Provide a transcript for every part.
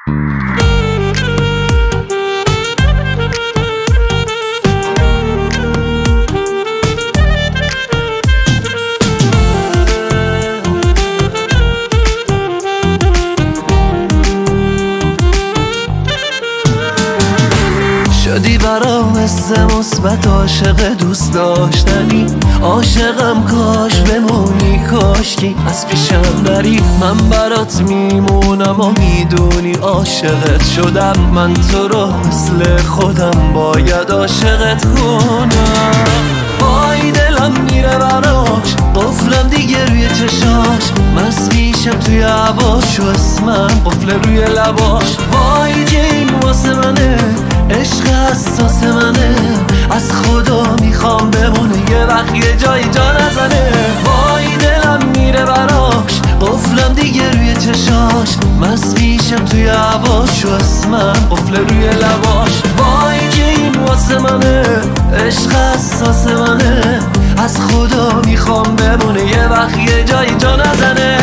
شدی برام حس مثبت، عاشق دوست داشتنی، عاشقم کاش بمونی، کاشکی از پیشم نری. من برات میمونم و میدونی عاشقت شدم، من تو رو مثل خودم باید عاشقت کنم. وای دلم میره براش، قفلم دیگه روی چشاش، مست میشم توی هواش و اسمم قفل روی لباش. وای که این واسه منه، عشق حساس منه، از خدا میخوام بمونه یه وقت یه جایی جا نزنه. وای دلم میره براش، قفلم دیگه روی چشاش، مست میشم توی هواش و اسمم قفل روی لباش. وای که این واسه منه، عشق حساس منه، از خدا میخوام بمونه یه وقت یه جایی جا نزنه.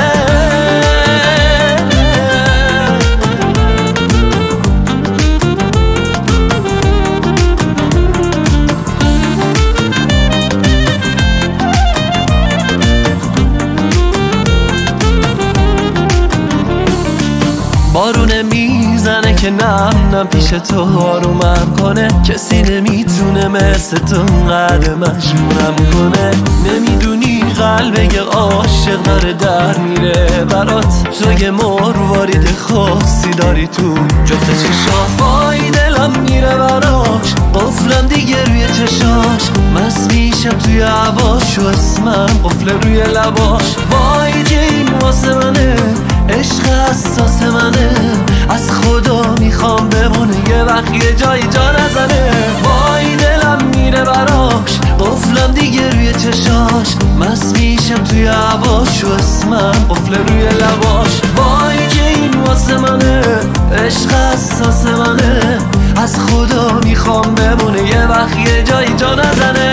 بارونه میزنه که نم پیش تو آرومم کنه، کسی نمیتونه مثل تو قدر مجبورم کنه. نمیدونی قلب یه عاشق داره در میره برات، تو یه مروارید خاصی داری تو جفت چشات. وای دلم میره براش، قفلم دیگه روی چشاش، مست میشم توی هواش و اسمم قفل روی لباش. وای که این واسه منه، عشق حساس منه، از خدا میخوام بمونه یه وقت یه جایی جا نزنه. وای دلم میره براش، قفلم دیگه روی چشاش، مست میشم توی هواش و اسمم قفل روی لباش. وای که این واسه منه، عشق حساس منه، از خدا میخوام بمونه یه وقت یه جایی جا نزنه.